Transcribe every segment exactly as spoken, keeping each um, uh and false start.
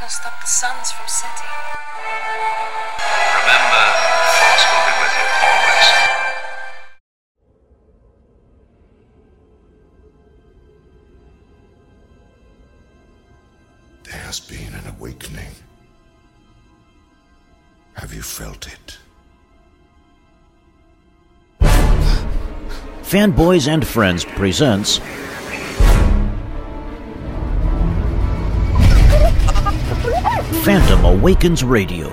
can stop the suns from setting. Remember, Force will be with you always. There has been an awakening. Have you felt it? Fanboys and Friends presents Phantom Awakens Radio.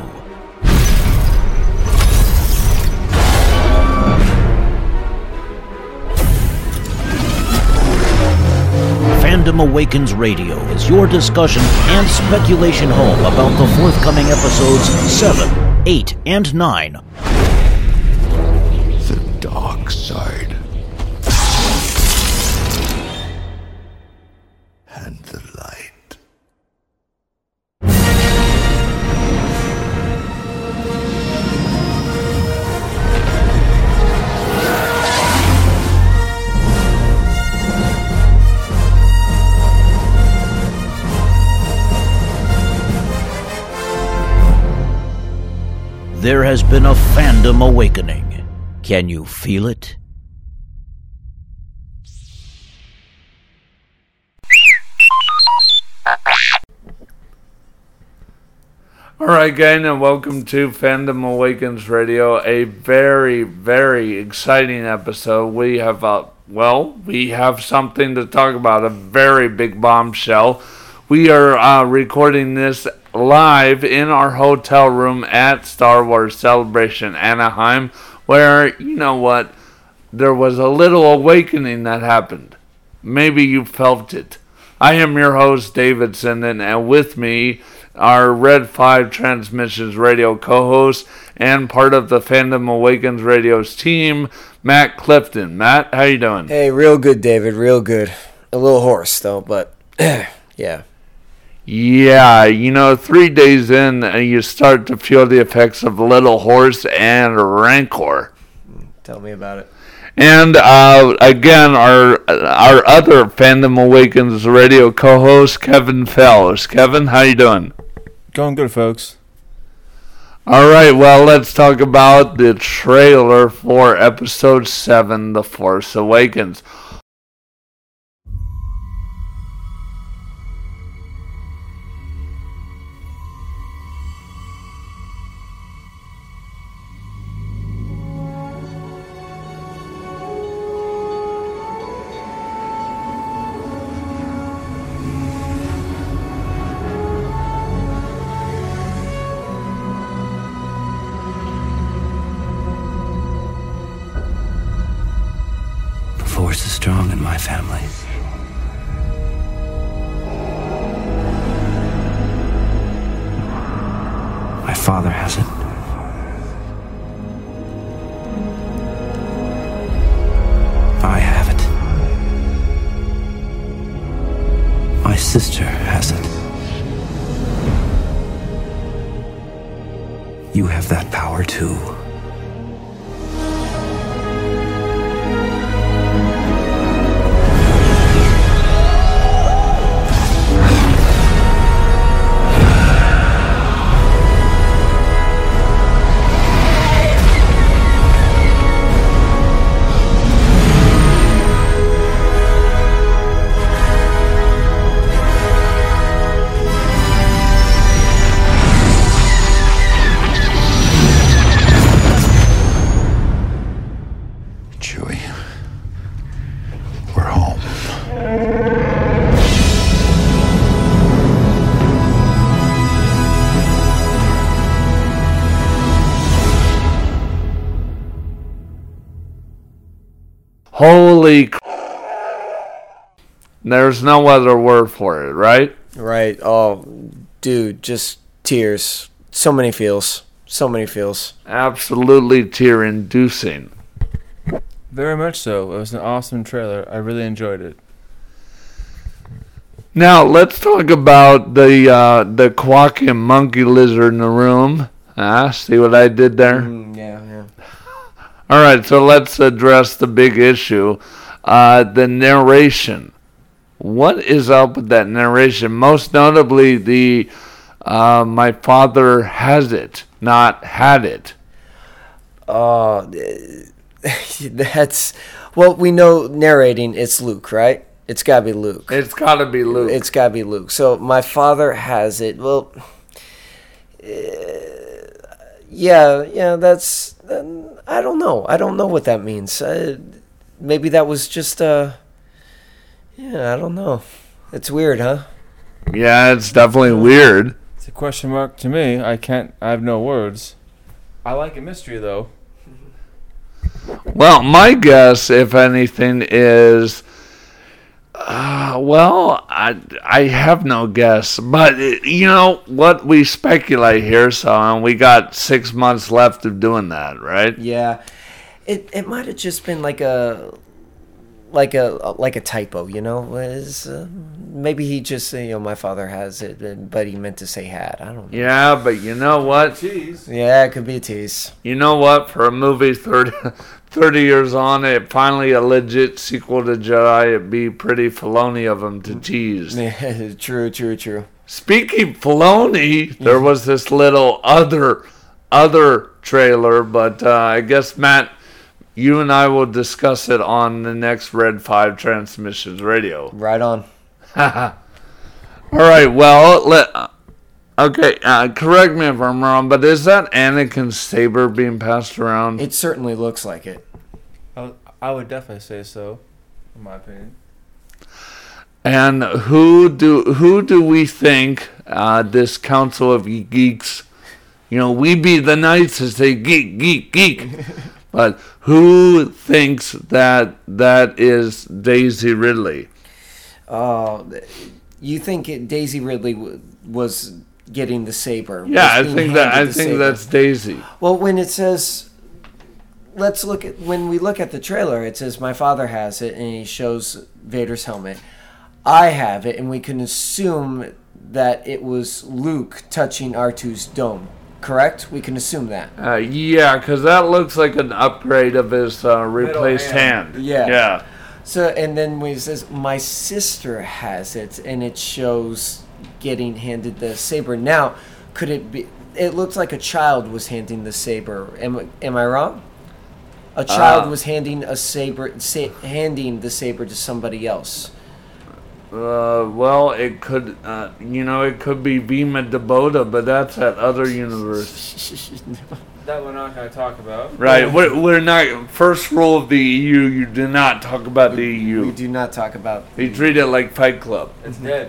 Phantom Awakens Radio is your discussion and speculation home about the forthcoming episodes seven, eight, and nine. The dark side. And the light. There has been a fandom awakening. Can you feel it? Alright gang, and welcome to Phantom Awakens Radio, a very, very exciting episode. We have, uh, well, we have something to talk about, a very big bombshell. We are uh, recording this live in our hotel room at Star Wars Celebration Anaheim, where, you know what, there was a little awakening that happened. Maybe you felt it. I am your host, Davidson, and, and with me, our Red five Transmissions Radio co-host and part of the Phantom Awakens Radio's team, Matt Clifton. Matt, how you doing? Hey, real good, David, real good. A little hoarse, though, but yeah. Yeah, you know, three days in, uh, you start to feel the effects of Little Horse and Rancor. Tell me about it. And, uh, again, our our other Phantom Awakens Radio co-host, Kevin Fells. Kevin, how you doing? Going good, folks. All right, well, let's talk about the trailer for Episode seven, The Force Awakens. The Force is strong in my family. My father has it. I have it. My sister has it. You have that power too. Holy c- There's no other word for it, right? Right. Oh, dude, just tears. So many feels. So many feels. Absolutely tear-inducing. Very much so. It was an awesome trailer. I really enjoyed it. Now, let's talk about the uh, the quacking monkey lizard in the room. Ah, see what I did there? Mm, yeah, yeah. All right, so let's address the big issue. Uh, the narration. What is up with that narration? Most notably, the Uh, my father has it, not had it. Oh, that's well. We know narrating. It's Luke, right? It's gotta be Luke. It's got to be Luke. It's gotta be Luke. So my father has it. Well, uh, yeah, yeah. That's. Uh, I don't know. I don't know what that means. Uh, maybe that was just. Uh, yeah, I don't know. It's weird, huh? Yeah, it's definitely weird. It's a question mark to me. I can't. I have no words. I like a mystery though. Well, my guess, if anything, is, uh, well, I, I have no guess. But, you know, what we speculate here, so and we got six months left of doing that, right? Yeah. It it might have just been like a like a like a typo, you know. Was uh, maybe he just you know my father has it, but he meant to say had. I don't know. Yeah, but you know what? Jeez. Yeah, it could be a tease. You know what? For a movie thirty, thirty years on, it finally a legit sequel to Jedi. It'd be pretty Filoni of him to tease. Yeah, true, true, true. Speaking Filoni, there was this little other other trailer, but uh, I guess Matt, you and I will discuss it on the next Red five Transmissions Radio. Right on. All right, well, let, uh, okay, uh, correct me if I'm wrong, but is that Anakin's saber being passed around? It certainly looks like it. I would, I would definitely say so, in my opinion. And who do who do we think uh, this Council of Geeks, you know, we be the knights to say geek, geek, geek, but who thinks that that is Daisy Ridley? Oh, you think it, Daisy Ridley w- was getting the saber? Yeah, I was being think that I handed the think saber. that's Daisy. Well, when it says, let's look at when we look at the trailer, it says my father has it, and he shows Vader's helmet. I have it, and we can assume that it was Luke touching R two's dome. Correct? We can assume that. Uh, yeah, because that looks like an upgrade of his uh, replaced hand. hand. Yeah. Yeah. So, and then when it says my sister has it, and it shows getting handed the saber. Now, could it be? It looks like a child was handing the saber. Am am I wrong? A child Uh, was handing a saber, sa- handing the saber to somebody else. Uh, well, it could, uh, you know, it could be Vima Debota, but that's that other universe. That we're not going to talk about. Right, we're, we're not, first rule of the E U, you do not talk about the E We U. do not talk about. They treat it like Fight Club. It's dead.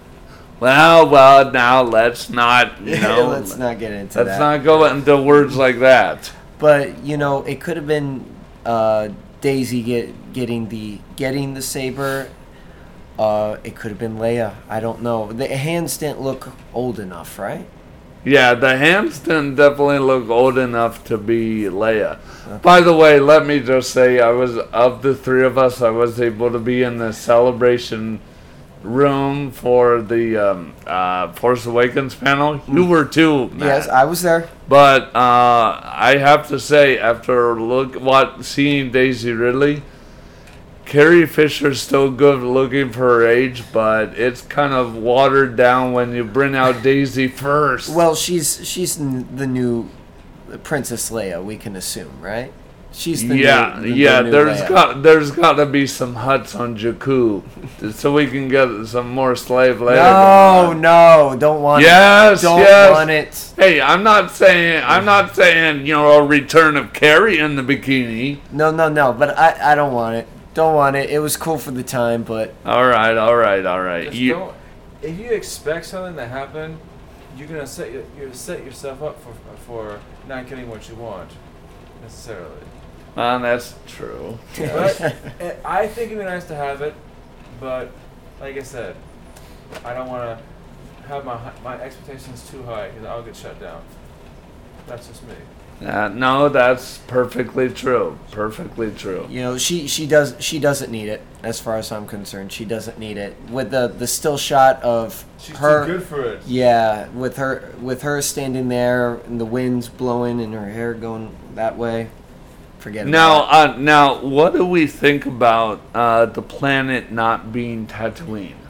Well, well, now let's not, you know, let's not get into let's that. not go into words like that. But you know, it could have been uh, Daisy get getting the getting the saber. Uh, it could have been Leia. I don't know. The hands didn't look old enough, right? Yeah, the hands didn't definitely look old enough to be Leia. By the way, let me just say, I was, of the three of us, I was able to be in the celebration room for the um, uh, Force Awakens panel. You were too, Matt. Yes, I was there. But uh, I have to say, after look what seeing Daisy Ridley, Carrie Fisher's still good looking for her age, but it's kind of watered down when you bring out Daisy first. Well, she's she's n- the new Princess Leia. We can assume, right? She's the yeah, new, the, yeah. the new There's Leia. got there's got to be some huts on Jakku, so we can get some more slave Leia. No, no, don't want Yes, it. Don't yes. want it. Hey, I'm not saying I'm not saying you know a return of Carrie in the bikini. No, no, no. But I, I don't want it. Don't want it. It was cool for the time, but All right, all right, all right. Just You, don't, if you expect something to happen, you're gonna set your, you're set yourself up for for not getting what you want necessarily. uh, that's true. But eh, I think it'd be nice to have it, but like I said, I don't want to have my hi- my expectations too high because I'll get shut down. That's just me. Uh, no, that's perfectly true. Perfectly true. you know, she she does she doesn't need it. As far as I'm concerned, she doesn't need it. With the the still shot of She's her, too good for it. yeah, with her with her standing there and the wind's blowing and her hair going that way. Forget Now, about uh, now, what do we think about uh, the planet not being Tatooine?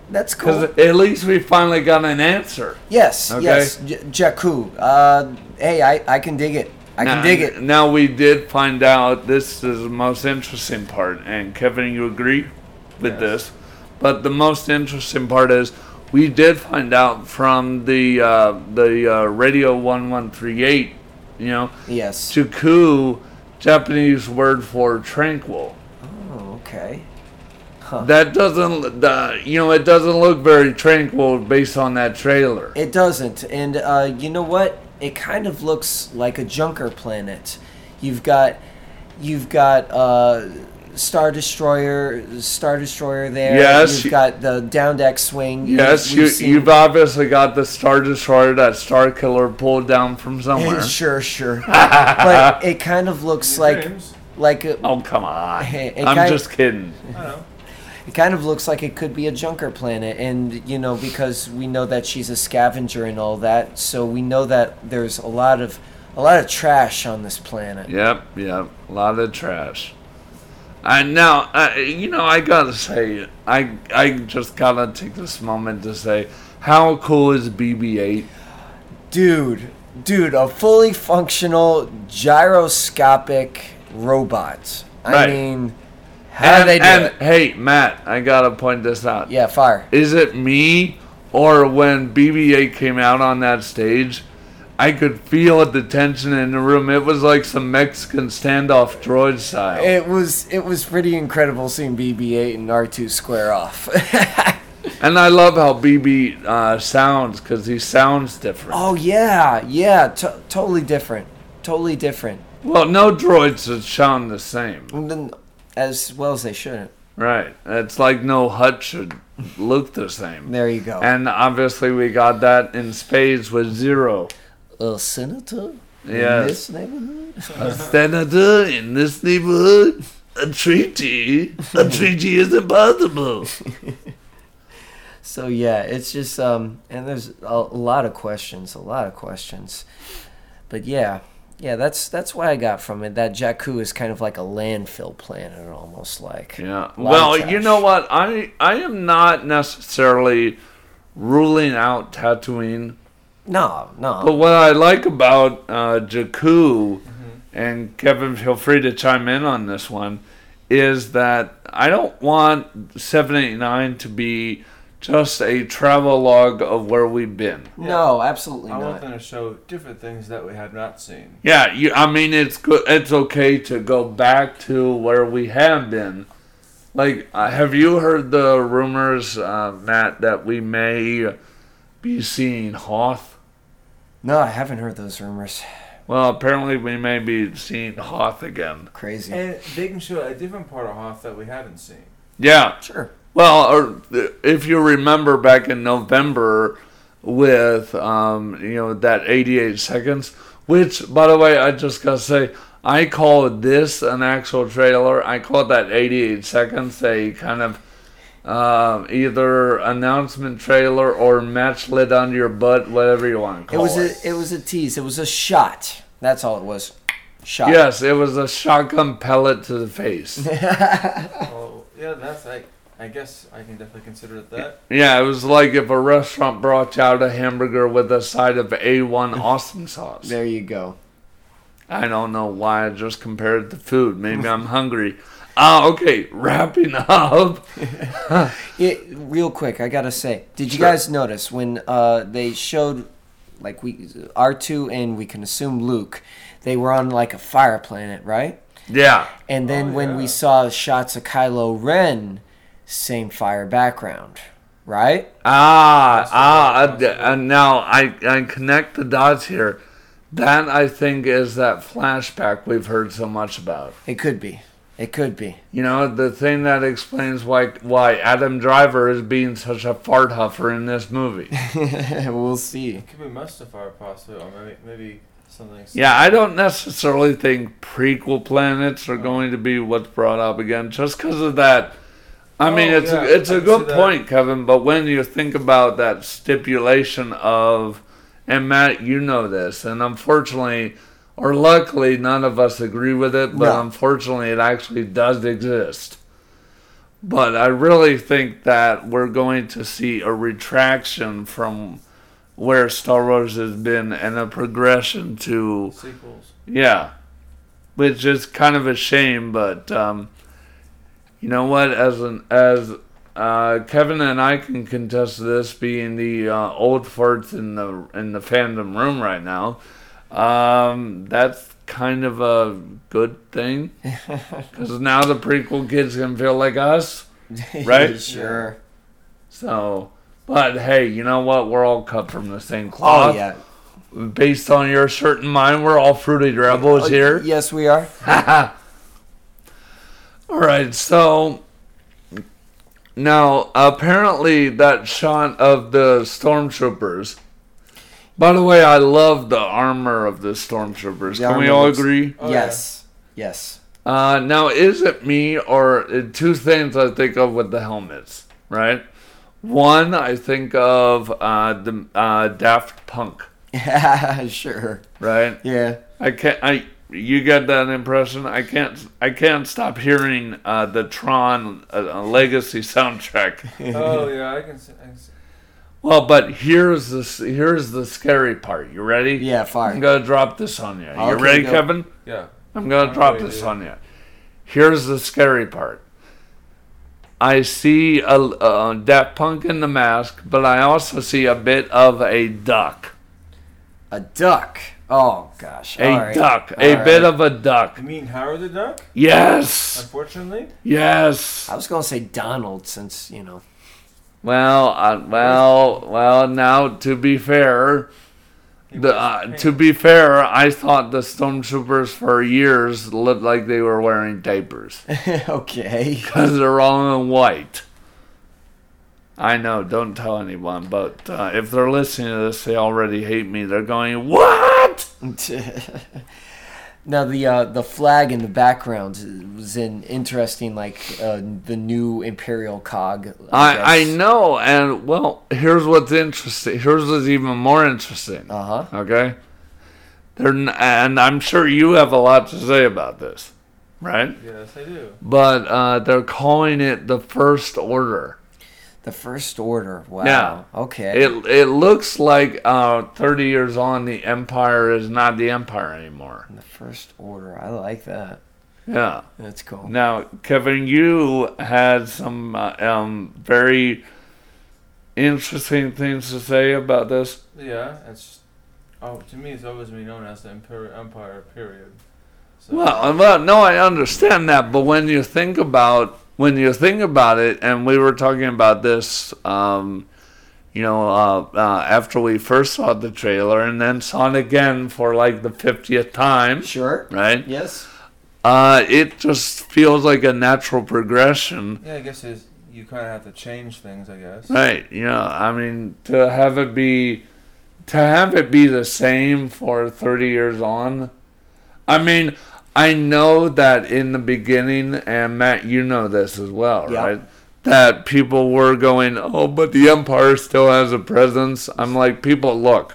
That's cool. Because at least we finally got an answer. Yes, Okay. yes. J- Jakku. Uh, hey, I, I can dig it. I now, can dig it. Now we did find out, this is the most interesting part, and Kevin, you agree with Yes. this, but the most interesting part is we did find out from the uh, the uh, Radio one one three eight, you know, Yes. Jakku, Japanese word for tranquil. Oh, okay. That doesn't, uh, you know, it doesn't look very tranquil based on that trailer. It doesn't. And uh, you know what? It kind of looks like a Junker planet. You've got, you've got uh, Star Destroyer, Star Destroyer there. Yes, You've you- got the down deck swing. You- Yes, we've you, seen- you've obviously got the Star Destroyer that Star Killer pulled down from somewhere. Sure, sure. But it kind of looks like Dreams. like a, Oh, come on. Hey, it I'm kind- just kidding. I know. it kind of looks like it could be a Junker planet, and you know, because we know that she's a scavenger and all that, so we know that there's a lot of a lot of trash on this planet. Yep, yep. A lot of trash. And now, uh, you know, I gotta say, I I just gotta take this moment to say, how cool is B B eight? Dude, dude, a fully functional gyroscopic robot. I Right. mean, how do And, they do and it? hey, Matt, I gotta point this out. Yeah, fire. Is it me, or when B B eight came out on that stage, I could feel the tension in the room. It was like some Mexican standoff droid style. It was it was pretty incredible seeing B B eight and R two square off. And I love how B B uh, sounds, because he sounds different. Oh yeah, yeah, to- totally different, totally different. Well, no droids that sound the same. And then, as well as they shouldn't. Right. It's like no hut should look the same. There you go. And obviously we got that in spades with Zero. A senator Yes. in this neighborhood. A senator in this neighborhood? A treaty? A treaty is impossible. So yeah, it's just um, and there's a, a lot of questions, a lot of questions. But yeah, yeah, that's that's what I got from it. That Jakku is kind of like a landfill planet, almost like. Yeah. A lot Well, of you trash. know what? I I am not necessarily ruling out Tatooine. No, no. But what I like about uh, Jakku, and Kevin, feel free to chime in on this one, is that I don't want seven eighty-nine to be just a travel log of where we've been. No, absolutely I want not. them to show different things that we have not seen. Yeah, you, I mean, it's good. It's okay to go back to where we have been. Like, uh, have you heard the rumors, uh, Matt, that we may be seeing Hoth? No, I haven't heard those rumors. Well, apparently we may be seeing Hoth again. Crazy. And they can show a different part of Hoth that we haven't seen. Yeah. Sure. Well, or if you remember back in November with, um, you know, that eighty-eight seconds, which, by the way, I just gotta say, I call this an actual trailer. I call that eighty-eight seconds a kind of uh, either announcement trailer or match lit under your butt, whatever you want to It call was it. a it was a tease. It was a shot. That's all it was. Shot. Yes, it was a shotgun pellet to the face. Oh, yeah, that's like. I guess I can definitely consider it that. Yeah, it was like if a restaurant brought you out a hamburger with a side of A one Austin sauce. There you go. I don't know why I just compared it to food. Maybe I'm hungry. Ah, okay, wrapping up. Yeah, real quick, I gotta say, did you Sure. guys notice when uh, they showed, like we R two and we can assume Luke, they were on like a fire planet, right? Yeah. And then Oh, when yeah. we saw shots of Kylo Ren, same fire background, right? Ah, ah, uh, uh, now I, I connect the dots here. That, I think, is that flashback we've heard so much about. It could be. It could be. You know, the thing that explains why why Adam Driver is being such a fart huffer in this movie. We'll see. It could be Mustafar possibly, or maybe maybe something. Yeah, I don't necessarily think prequel planets are going to be what's brought up again, just because of that. I mean, Oh, it's yeah, a, it's I a can good see that. point, Kevin. But when you think about that stipulation of, and Matt, you know this, and unfortunately, or luckily, none of us agree with it. But No. unfortunately, it actually does exist. But I really think that we're going to see a retraction from where Star Wars has been and a progression to Sequels. yeah, which is kind of a shame. But um, you know what? As an as uh, Kevin and I can contest this, being the uh, old farts in the in the fandom room right now. Um, that's kind of a good thing because now the prequel kids can feel like us, right? Sure. So, but hey, you know what? We're all cut from the same cloth. Oh yeah. Based on your shirt and mine, we're all fruity rebels Oh, here. Yes, we are. All right, so now apparently that shot of the stormtroopers. By the way, I love the armor of the stormtroopers. The Can we armor all looks- agree? Oh, yes. Yes. Uh, now, is it me or uh, two things I think of with the helmets, right? One, I think of uh, the uh, Daft Punk, Yeah. Sure. right? Yeah. I can't. I you get that impression? I can't. I can't stop hearing uh, the Tron uh, Legacy soundtrack. Oh yeah, I can see. I can see. Well, but here's the s- here's the scary part. You ready? Yeah. Fire. I'm gonna drop this on you. You Okay, ready, go. Kevin? Yeah. I'm gonna I'm drop ready, this dude. on you. Here's the scary part. I see a, a Daft Punk in the mask, but I also see a bit of a duck. A duck. Oh gosh. A All right. duck. All a right. bit of a duck. You mean Howard the Duck? Yes. Unfortunately. Yes. I was gonna say Donald, since you know. Well, uh, well, well. Now, to be fair, He the, was uh, pink. to be fair, I thought the stormtroopers for years looked like they were wearing diapers Okay. because they're all in white. I know, don't tell anyone, but uh, if they're listening to this, they already hate me. They're going, "What?" Now the uh, the flag in the background was an interesting, like uh, the new Imperial cog. I I know, and well, here's what's interesting. Here's what's even more interesting. Uh huh. Okay, they're n- and I'm sure you have a lot to say about this, right? Yes, I do. But uh, they're calling it the First Order. The First Order. Wow. Yeah. Okay. It it looks like uh, thirty years on, the Empire is not the Empire anymore. the First Order. I like that. Yeah. That's cool. Now, Kevin, you had some uh, um, very interesting things to say about this. Yeah, it's. Oh, to me, it's always been known as the Imperial Empire period. So, Well, well, no, I understand that, but when you think about when you think about it, and we were talking about this, um, you know, uh, uh, after we first saw the trailer, and then saw it again for like the fiftieth time, Sure. right? Yes. Uh, it just feels like a natural progression, yeah, I guess it's, you kind of have to change things, I guess. right? You know, I mean, to have it be to have it be the same for thirty years on. I mean, I know that in the beginning, and Matt, you know this as well, Yeah. right? That people were going, oh, but the Empire still has a presence. I'm like, people, look,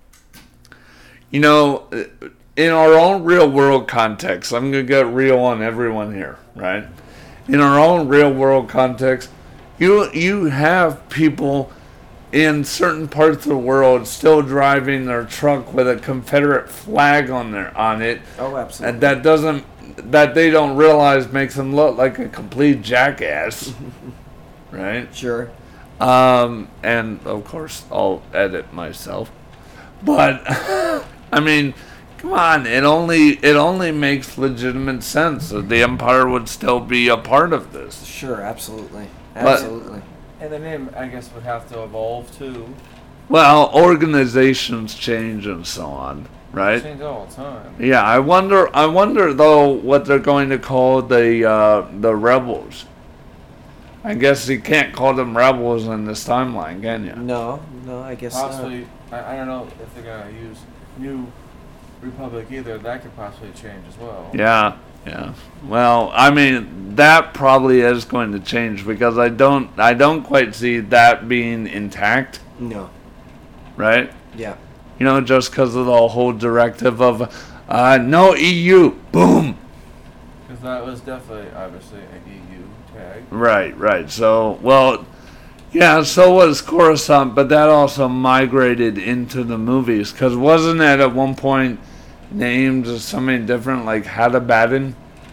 you know, in our own real world context, I'm going to get real on everyone here, right? In our own real world context, you you have people in certain parts of the world still driving their truck with a Confederate flag on their on it, Oh, absolutely. and that doesn't that they don't realize makes them look like a complete jackass, right? Sure. Um, and of course, I'll edit myself, but I mean, come on, it only it only makes legitimate sense that the Empire would still be a part of this. Sure. Absolutely. But- Absolutely. And the name, I guess, would have to evolve too. Well, organizations change and so on, right? Change all the time. Yeah, I wonder. I wonder though what they're going to call the uh, the rebels. I guess you can't call them rebels in this timeline, can you? No. No. I guess not. Possibly, I, I don't know if they're gonna use New Republic either. That could possibly change as well. Yeah, yeah. Well, I mean that probably is going to change because I don't. I don't quite see that being intact, No. right? Yeah. You know, just because of the whole directive of uh, no E U, boom. Because that was definitely, obviously, an E U tag. Right, right. So, well, yeah, so was Coruscant, but that also migrated into the movies. Because wasn't it at one point named as something different, like Hadabaddon?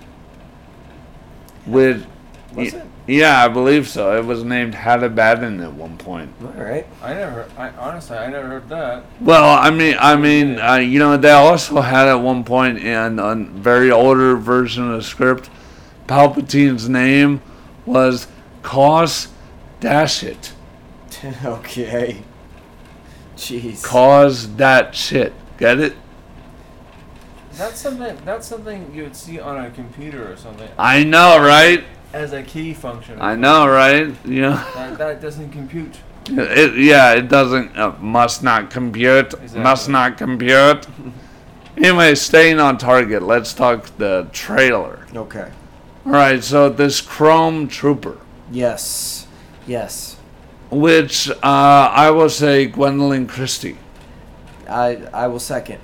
With, Was it? Yeah, I believe so. It was named Hadabaddon at one point. All right. I never, I honestly, I never heard that. Well, I mean, I mean, uh, you know, they also had at one point in a very older version of the script, Palpatine's name was Cause Dashit. Okay. Jeez. Cause that shit. Get it? That's something, that's something you would see on a computer or something. I know, right? As a key function. I know, right? You know, That, that doesn't compute. it, yeah, it doesn't, uh, must not compute, Exactly. must not compute. Anyway, staying on target, let's talk the trailer. Okay. All right, so this Chrome Trooper, Yes. Yes. which uh, I will say Gwendolyn Christie. I I will second.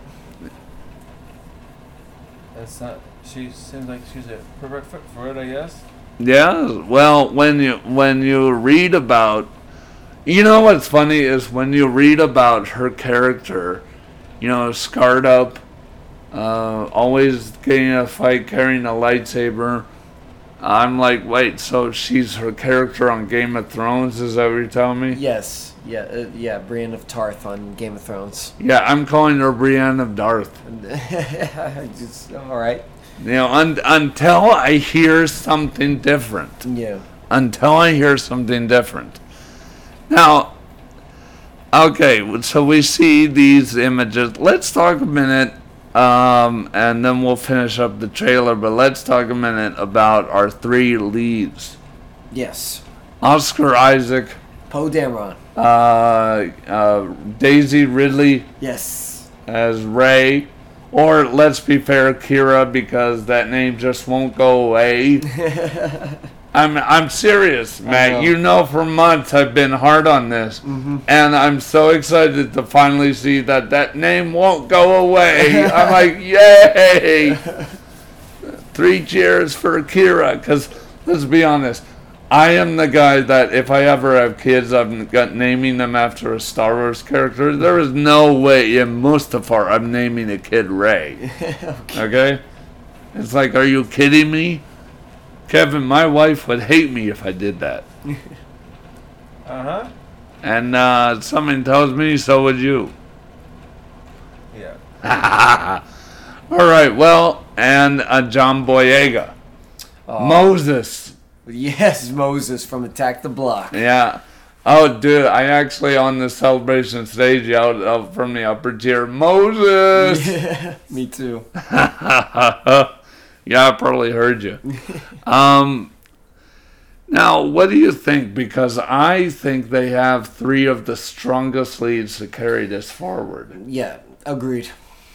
That's not, she seems like she's a perfect fit for it, I guess. Yeah, well, when you when you read about, you know what's funny is when you read about her character, you know, scarred up, uh, always getting in a fight, carrying a lightsaber. I'm like, wait, so she's her character on Game of Thrones? Is that what you're telling me? Yes. Yeah. Uh, yeah. Brienne of Tarth on Game of Thrones. Yeah, I'm calling her Brienne of Darth. Just, all right. You know, un- until I hear something different. Yeah. Until I hear something different. Now, okay, so we see these images. Let's talk a minute, um, and then we'll finish up the trailer, but let's talk a minute about our three leads. Yes. Oscar Isaac, Poe Dameron. uh, uh, Daisy Ridley Yes. as Rey, or let's be fair, Kira, because that name just won't go away. I'm I'm serious, Matt. know. You know, for months I've been hard on this, and I'm so excited to finally see that that name won't go away. I'm like, yay! Three cheers for Kira, because let's be honest, I am the guy that if I ever have kids, I'm got naming them after a Star Wars character. There is no way in Mustafar I'm naming a kid Rey. Okay? It's like, are you kidding me? Kevin, my wife would hate me if I did that. Uh-huh. And uh, something tells me so would you. Yeah. All right, well, and uh, John Boyega. Oh. Moses. Yes, Moses from Attack the Block. Yeah. Oh, dude, I actually on the celebration stage yelled out from the upper tier, Moses! Yeah, me too. Yeah, I probably heard you. Um, now, what do you think? Because I think they have three of the strongest leads to carry this forward. Yeah, agreed.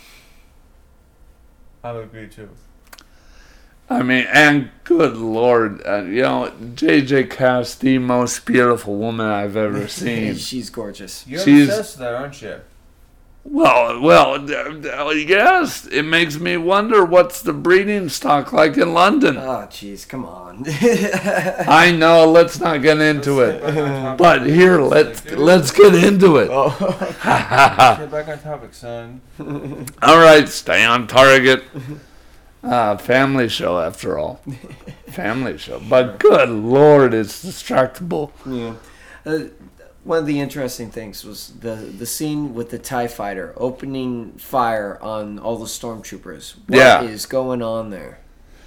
I would agree too. I mean, and good Lord, uh, you know, J J Cass, the most beautiful woman I've ever seen. She's gorgeous. You're She's- obsessed with that, aren't you? Well, well, uh, yes, it makes me wonder what's the breeding stock like in London. Oh, jeez, come on. I know, let's not get into Let's get it. back on topic. But here, let's Dude, let's get into it. Oh. Get back on topic, son. All right, stay on target. Uh, family show, after all. Family show. But good Lord, it's distractible. Yeah. Uh, one of the interesting things was the the scene with the TIE fighter opening fire on all the stormtroopers. What Yeah. is going on there?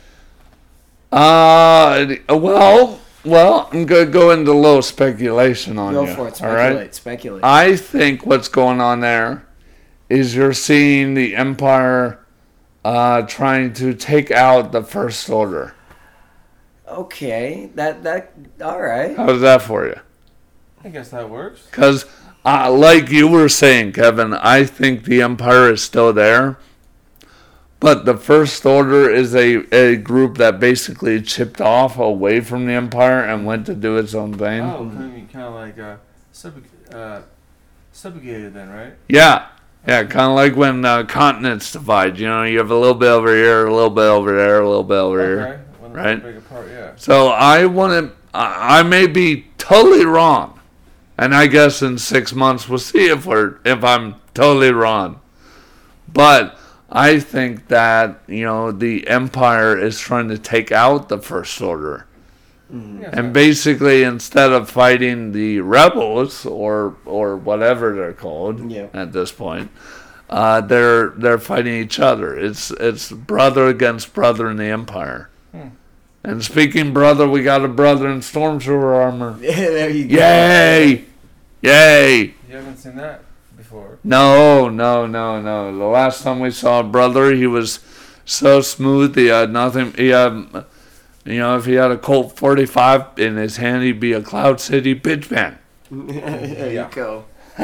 Uh, well, well, I'm going to go into a little speculation on Go you. for it. all right? Speculate. Speculate. I think what's going on there is you're seeing the Empire uh, trying to take out the First Order. Okay. That that. All right. How's that for you? I guess that works. Because, uh, like you were saying, Kevin, I think the Empire is still there. But the First Order is a, a group that basically chipped off away from the Empire and went to do its own thing. Oh, kind of, kind of like uh, sub, uh, subjugated then, right? Yeah. Yeah, kind of like when uh, continents divide. You know, you have a little bit over here, a little bit over there, a little bit over Okay. here. When Right. they're big apart, yeah. So I want to. I I may be totally wrong, and I guess in six months we'll see if we're if I'm totally wrong. But I think that you know the Empire is trying to take out the First Order. Yeah, And basically, instead of fighting the rebels or or whatever they're called Yeah. at this point, uh, they're they're fighting each other. It's it's brother against brother in the Empire. And speaking brother, we got a brother in Stormtrooper armor. there you go. Yay! Yay! You haven't seen that before. No, no, no, no. The last time we saw a brother, he was so smooth. He had nothing. He had. You know, if he had a Colt forty-five in his hand, he'd be a Cloud City pitchman. there Yeah. you go.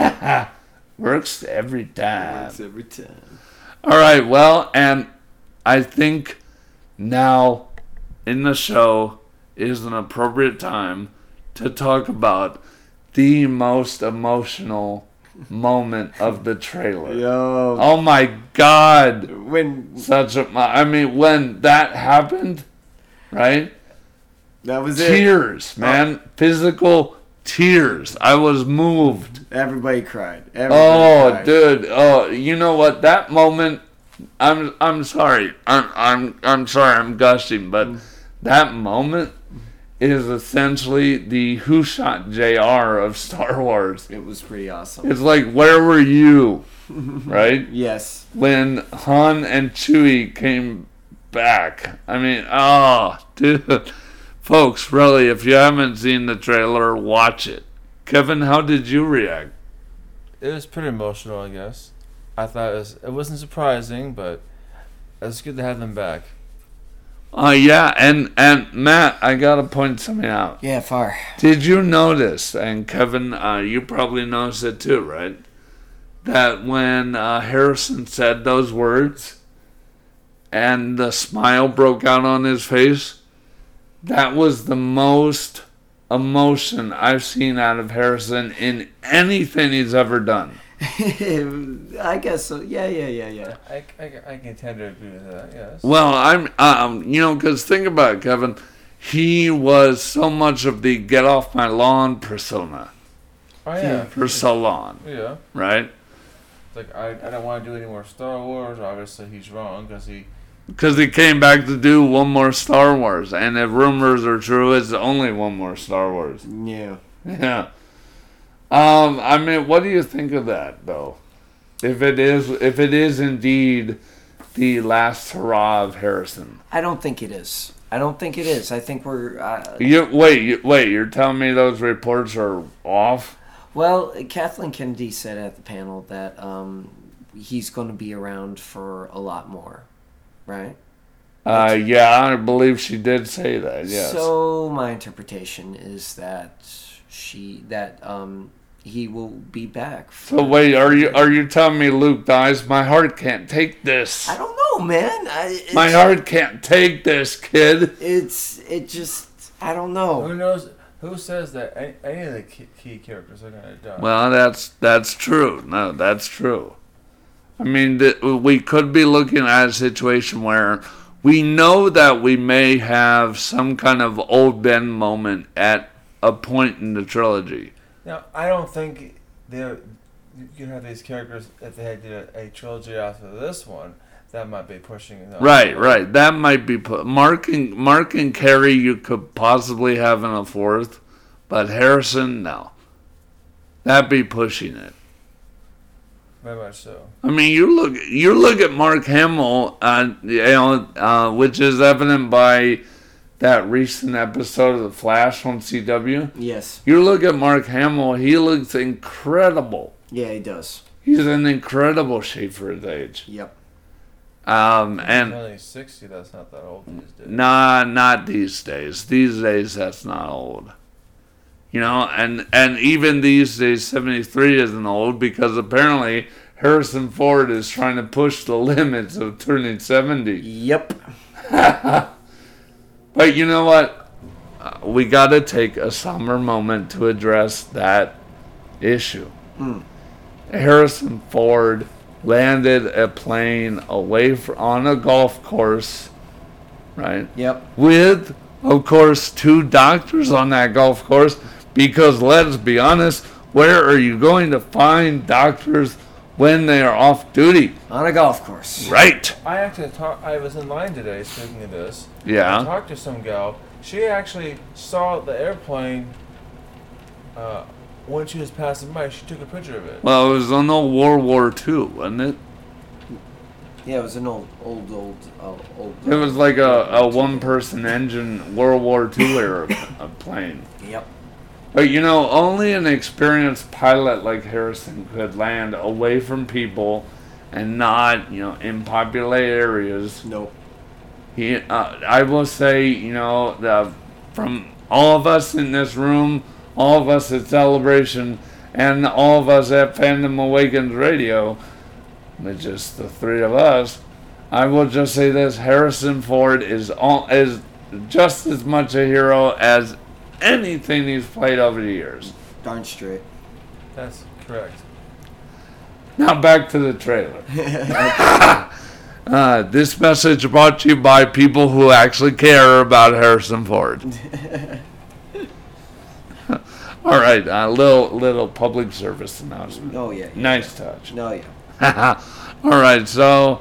Works every time. Works every time. All right, well, and I think now in the show is an appropriate time to talk about the most emotional moment of the trailer. Yo. Oh my God. When Such a, I mean, when that happened, right? that was it. Tears, man. Physical tears. I was moved. Everybody cried. Everybody Oh, cried. dude. Oh, you know what? That moment. I'm. I'm sorry. I'm. I'm. I'm sorry. I'm gushing, but that moment is essentially the Who Shot J R of Star Wars. It was pretty awesome. It's like, where were you, right? Yes. When Han and Chewie came back. I mean, oh, dude. Folks, really, if you haven't seen the trailer, watch it. Kevin, how did you react? It was pretty emotional, I guess. I thought it was. It wasn't surprising, but it's good to have them back. Uh, yeah, and, and Matt, I gotta point something out. Yeah, far. Did you notice, and Kevin, uh, you probably noticed it too, right? That when uh, Harrison said those words and the smile broke out on his face, that was the most emotion I've seen out of Harrison in anything he's ever done. I guess so. Yeah, yeah, yeah, yeah. I, I, I can tend to agree with that. Yes. Well, I'm, um, you know, because think about it, Kevin. He was so much of the get off my lawn persona Oh yeah. for so long, Yeah. right? It's like I, I don't want to do any more Star Wars. Obviously, he's wrong because he. Because he came back to do one more Star Wars, and if rumors are true, it's only one more Star Wars. Yeah. Yeah. Um, I mean, what do you think of that, though? If it is, if it is indeed the last hurrah of Harrison. I don't think it is. I don't think it is. I think we're. Uh, You wait, you, wait. You're telling me those reports are off? well, Kathleen Kennedy said at the panel that um, he's going to be around for a lot more, right? Uh, yeah, I believe she did say that. Yes. So my interpretation is that she that um, he will be back. So wait, are you are you telling me Luke dies? My heart can't take this. I don't know, man. I, it's, My heart can't take this, kid. It's it just I don't Who know. knows? Who says that any, any of the key, key characters are gonna die? Well, that's that's true. No, that's true. I mean, th- we could be looking at a situation where we know that we may have some kind of old Ben moment at a point in the trilogy. Now, I don't think they you could have these characters if they had did a, a trilogy after this one. That might be pushing it. Right, right. That might be put. Mark and Mark and Carrie, you could possibly have in a fourth, but Harrison, no. That'd be pushing it. Very much so. I mean, you look you look at Mark Hamill, uh, you know, uh, which is evident by that recent episode of The Flash on C W. Yes. You look at Mark Hamill; he looks incredible. Yeah, he does. He's in incredible shape for his age. Yep. Um, He's and only sixty. That's not that old these days. nah, not these days. These days, that's not old. You know, and and even these days, seventy-three isn't old because apparently Harrison Ford is trying to push the limits of turning seventy. Yep. But you know what? Uh, we got to take a somber moment to address that issue. Mm. Harrison Ford landed a plane away from, on a golf course, right? Yep. With, of course, two doctors on that golf course, because let's be honest, where are you going to find doctors when they are off duty? On a golf course. Right. I actually talked. I was in line today. Speaking of this, Yeah. I talked to some gal. She actually saw the airplane uh, when she was passing by. She took a picture of it. Well, it was on the World War Two, wasn't it? Yeah, it was an old, old, old, uh, old. It was like a, a one-person engine World War Two era a plane. Yep. But you know, only an experienced pilot like Harrison could land away from people and not, you know, in populated areas. Nope. He, uh, I will say, you know, the, from all of us in this room, all of us at Celebration, and all of us at Fandom Awakens Radio, with just the three of us, I will just say this: Harrison Ford is all, is just as much a hero as anything he's played over the years. Darn straight. That's correct. Now back to the trailer. uh, this message brought to you by people who actually care about Harrison Ford. All right, a uh, little little public service announcement. Oh yeah. yeah. Nice touch. No yeah. All right, so.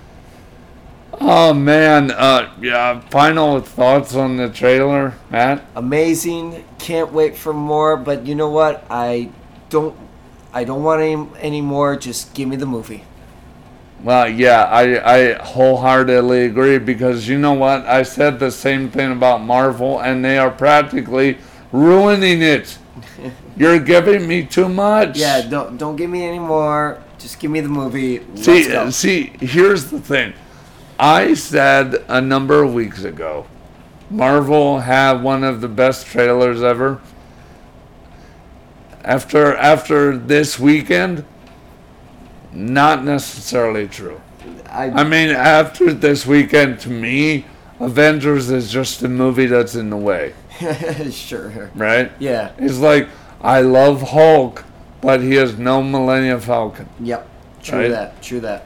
Oh man, uh, yeah. Final thoughts on the trailer, Matt? Amazing. Can't wait for more. But you know what? I don't. I don't want any any more. Just give me the movie. Well, yeah, I, I wholeheartedly agree, because you know what? I said the same thing about Marvel, and they are practically ruining it. You're giving me too much. Yeah, don't don't give me any more. Just give me the movie. Let's See, go. see, here's the thing. I said a number of weeks ago, Marvel had one of the best trailers ever. After after this weekend, not necessarily true. I, I mean, after this weekend, to me, Avengers is just a movie that's in the way, sure. right? Yeah. It's like, I love Hulk, but he has no Millennium Falcon. Yep. True Right? that. True that.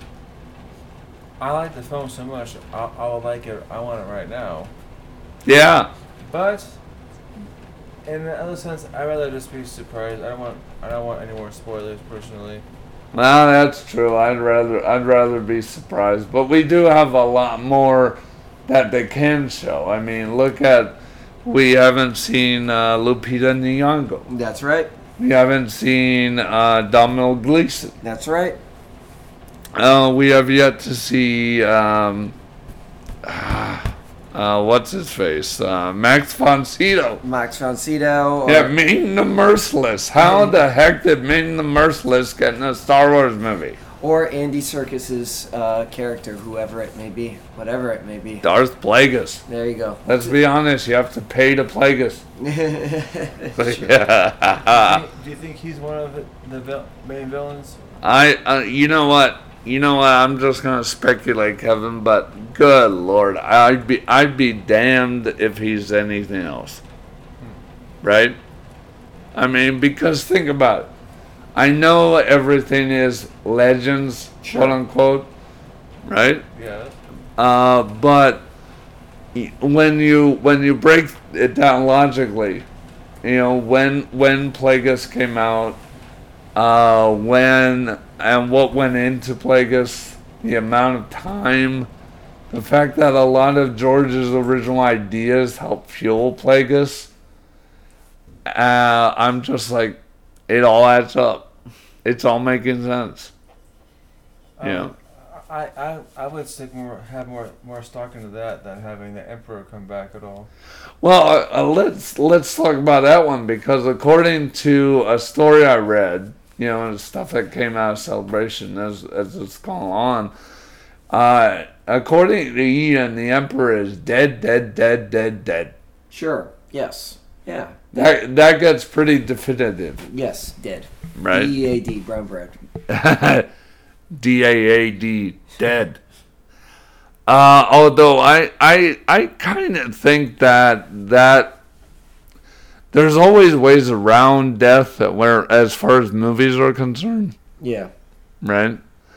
I like the film so much. I, I would like it. I want it right now. Yeah. But in another sense, I'd rather just be surprised. I don't want. I don't want any more spoilers personally. Well, that's true. I'd rather I'd rather be surprised, but we do have a lot more that they can show. I mean, look at, we haven't seen uh, Lupita Nyong'o. That's right. We haven't seen uh, Domhnall Gleeson. That's right. Uh, we have yet to see um, uh, what's his face, uh, Max von Sydow. Max von Sydow. Yeah, Ming the Merciless. How the heck did Ming the Merciless get in a Star Wars movie? Or Andy Serkis's uh, character, whoever it may be, whatever it may be. Darth Plagueis. There you go. Let's be honest, you have to pay to Plagueis. But yeah. Do you think he's one of the, the vil- main villains? I, uh, you know what? You know what? I'm just gonna speculate, Kevin. But good Lord, I'd be, I'd be damned if he's anything else. Right? I mean, because think about it. I know everything is Legends, Sure. quote unquote, right? Yeah. Uh, but when you when you break it down logically, you know, when when Plagueis came out, uh, when and what went into Plagueis, the amount of time, the fact that a lot of George's original ideas helped fuel Plagueis, uh, I'm just like, it all adds up. It's all making sense. Um, Yeah. I, I I would stick more have more more stock into that than having the Emperor come back at all. Well, uh, let's let's talk about that one, because according to a story I read, you know, and stuff that came out of Celebration as as it's gone on, uh, according to Ian, the Emperor is dead, dead, dead, dead, dead. Sure. Yes. Yeah. That that gets pretty definitive, Yes. Dead. right? D E A D. Brown bread. D A A D, dead. Uh, although I I I kind of think that that there's always ways around death, that where as far as movies are concerned, Yeah. right?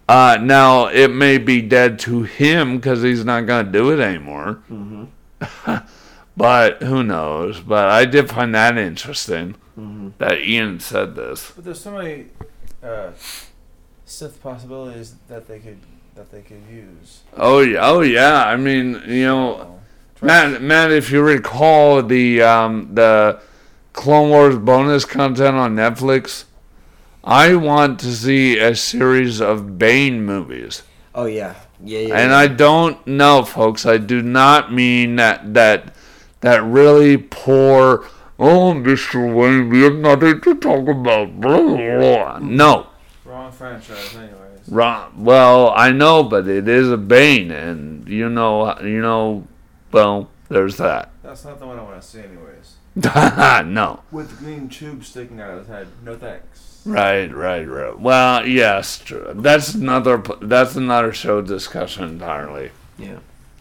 Uh, now, it may be dead to him because he's not going to do it anymore. Mm-hmm. But who knows? But I did find that interesting mm-hmm. that Ian said this. But there's so many uh, Sith possibilities that they could that they could use. Oh yeah, oh yeah. I mean, you know, oh, Matt, Matt, if you recall the um, the Clone Wars bonus content on Netflix, I want to see a series of Bane movies. Oh yeah, yeah, yeah. And yeah. I don't know, folks. I do not mean that that. That really poor, oh, Mister Wayne, we have nothing to talk about. Blah, blah, blah. No. Wrong franchise, anyways. Wrong. Well, I know, but it is a Bane, and you know, you know, well, there's that. That's not the one I want to see, anyways. No. With the green tube sticking out of his head. No thanks. Right, right, right. Well, yes, true. That's another. That's another show discussion entirely. Yeah.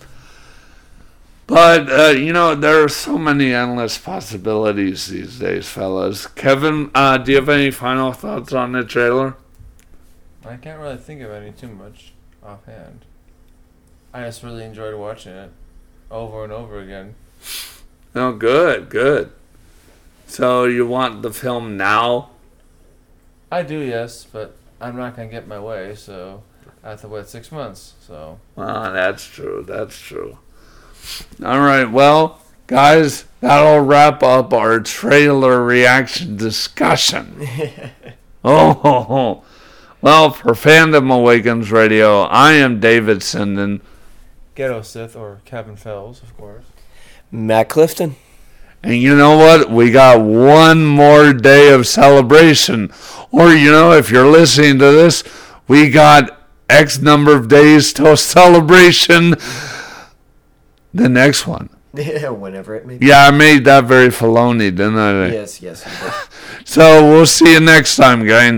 But, uh, you know, there are so many endless possibilities these days, fellas. Kevin, uh, do you have any final thoughts on the trailer? I can't really think of any too much offhand. I just really enjoyed watching it over and over again. Oh, good, good. So you want the film now? I do, yes, but I'm not going to get my way, so I have to wait six months, so... Well, that's true, that's true. All right, well, guys, that'll wrap up our trailer reaction discussion. oh, ho, ho. Well, for Fandom Awakens Radio, I am David Sinden. Ghetto Sith, or Kevin Fells, of course. Matt Clifton. And you know what? We got one more day of celebration. Or, you know, if you're listening to this, we got X number of days till celebration. The next one. Yeah, whenever it may be. Yeah, I made that very Filoni, didn't I? Yes, yes. You did. So we'll see you next time, gang.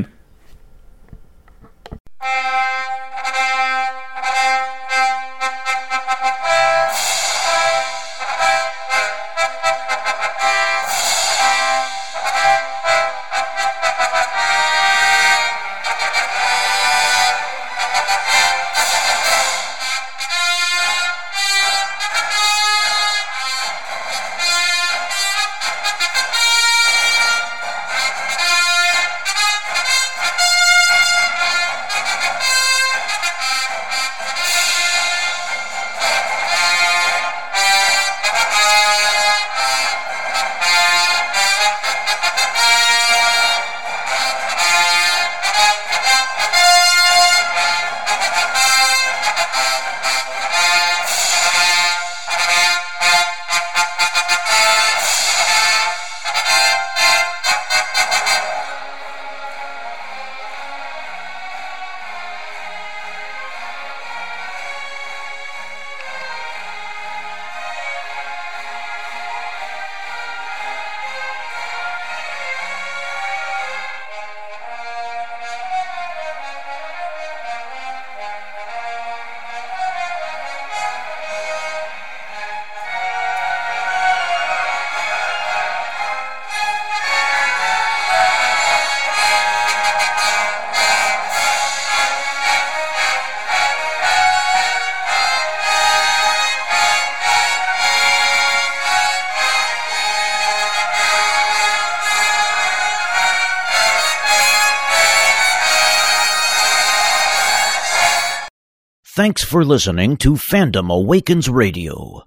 Thanks for listening to Fandom Awakens Radio.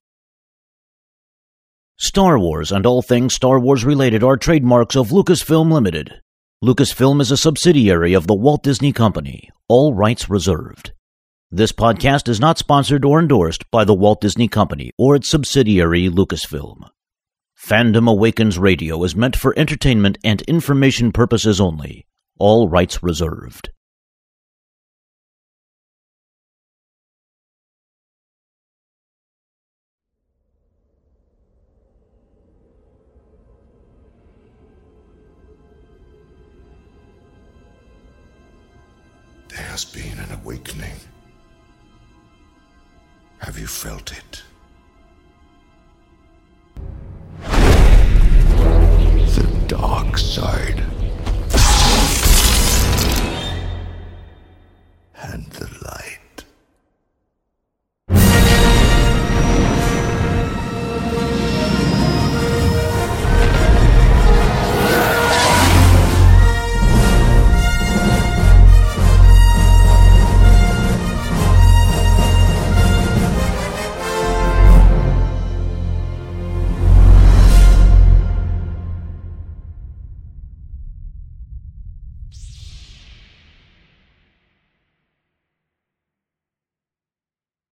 Star Wars and all things Star Wars related are trademarks of Lucasfilm Limited. Lucasfilm is a subsidiary of the Walt Disney Company, all rights reserved. This podcast is not sponsored or endorsed by the Walt Disney Company or its subsidiary Lucasfilm. Fandom Awakens Radio is meant for entertainment and information purposes only, all rights reserved. There has been an awakening. Have you felt it?